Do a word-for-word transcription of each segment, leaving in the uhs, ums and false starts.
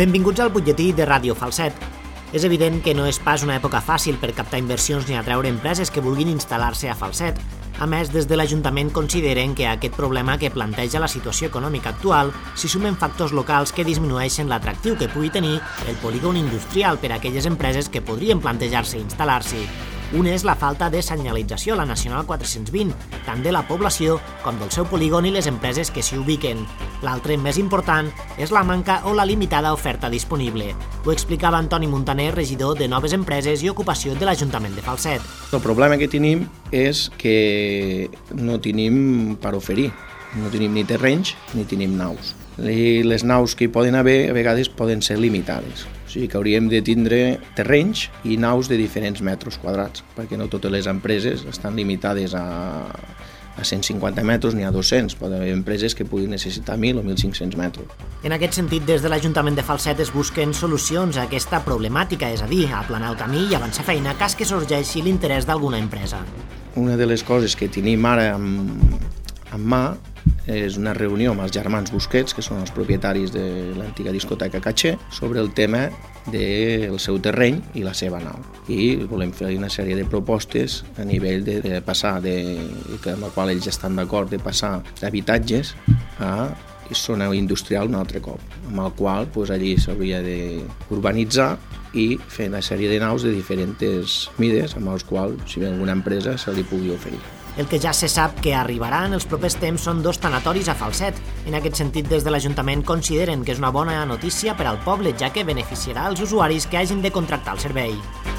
Benvinguts al butlletí de Ràdio Falset. És evident que no és pas una època fàcil per captar inversions ni atraure empreses que vulguin instal·lar-se a Falset. A més, des de l'Ajuntament consideren que a aquest problema que planteja la situació econòmica actual s'hi sumen factors locals que disminueixen l'atractiu que pugui tenir el polígon industrial per a aquelles empreses que podrien plantejar-se instal·lar-s'hi. Un és la falta de senyalització a la Nacional quatre-cents vint, tant de la població com del seu polígon i les empreses que s'hi ubiquen. L'altre, més important, és la manca o la limitada oferta disponible. Ho explicava Antoni Muntaner, regidor de Noves Empreses i Ocupació de l'Ajuntament de Falset. El problema que tenim és que no tenim per oferir. No tenim ni terrenys ni tenim naus. I les naus que hi poden haver a vegades poden ser limitades. O sigui que hauríem de tindre terrenys i naus de diferents metres quadrats, perquè no totes les empreses estan limitades a, a cent cinquanta metres ni a dos-cents. Pot haver empreses que puguin necessitar mil o mil cinc-cents metres. En aquest sentit, des de l'Ajuntament de Falset es busquen solucions a aquesta problemàtica, és a dir, aplanar el camí i avançar feina cas que sorgeixi l'interès d'alguna empresa. Una de les coses que tenim ara en, en mà és una reunió amb els germans Busquets, que són els propietaris de l'antiga discoteca Caché, sobre el tema del seu terreny i la seva nau. I volem fer una sèrie de propostes a nivell de, de passar, de, amb la qual ells estan d'acord, de passar d'habitatges a zona industrial un altre cop, amb el qual doncs, allí s'hauria d'urbanitzar i fer una sèrie de naus de diferents mides amb els quals, si ve alguna empresa, se li pugui oferir. El que ja se sap que arribarà en els propers temps són dos tanatoris a Falset. En aquest sentit, des de l'Ajuntament consideren que és una bona notícia per al poble, ja que beneficiarà els usuaris que hagin de contractar el servei.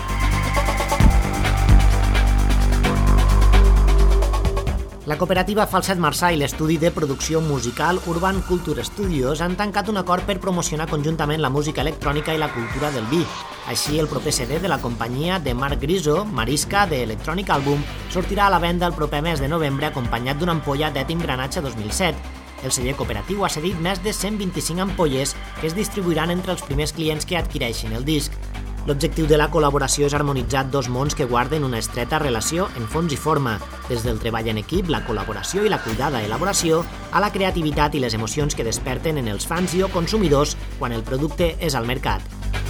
La cooperativa Falset Marçà i l'estudi de producció musical Urban Culture Studios han tancat un acord per promocionar conjuntament la música electrònica i la cultura del vi. Així, el proper C D de la companyia de Marc Griso, Marisca, de Electronic Album, sortirà a la venda el proper mes de novembre acompanyat d'una ampolla d'Etim Granatge dos mil set. El celler cooperatiu ha cedit més de cent vint-i-cinc ampolles que es distribuiran entre els primers clients que adquireixin el disc. L'objectiu de la col·laboració és harmonitzar dos mons que guarden una estreta relació en fons i forma, des del treball en equip, la col·laboració i la cuidada elaboració, a la creativitat i les emocions que desperten en els fans i o consumidors quan el producte és al mercat.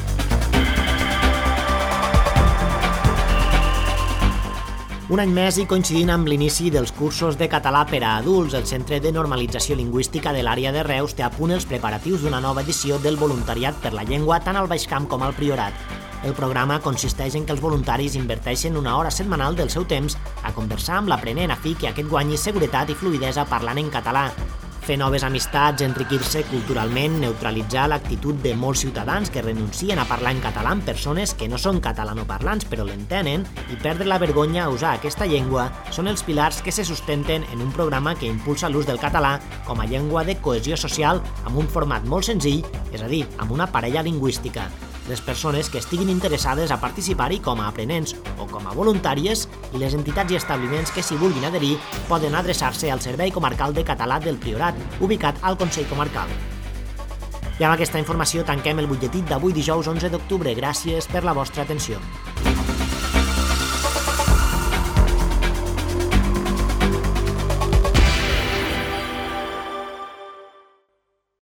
Un any més i coincidint amb l'inici dels cursos de català per a adults, el Centre de Normalització Lingüística de l'àrea de Reus té a punt els preparatius d'una nova edició del voluntariat per la llengua tant al Baix Camp com al Priorat. El programa consisteix en que els voluntaris inverteixen una hora setmanal del seu temps a conversar amb l'aprenent a fi que aquest guanyi seguretat i fluïdesa parlant en català. Fer noves amistats, enriquir-se culturalment, neutralitzar l'actitud de molts ciutadans que renuncien a parlar en català amb persones que no són catalanoparlants però l'entenen i perdre la vergonya a usar aquesta llengua són els pilars que se sustenten en un programa que impulsa l'ús del català com a llengua de cohesió social amb un format molt senzill, és a dir, amb una parella lingüística. Les persones que estiguin interessades a participar-hi com a aprenents o com a voluntàries i les entitats i establiments que s'hi vulguin adherir poden adreçar-se al Servei Comarcal de Català del Priorat, ubicat al Consell Comarcal. I amb aquesta informació tanquem el butlletí d'avui dijous onze d'octubre. Gràcies per la vostra atenció.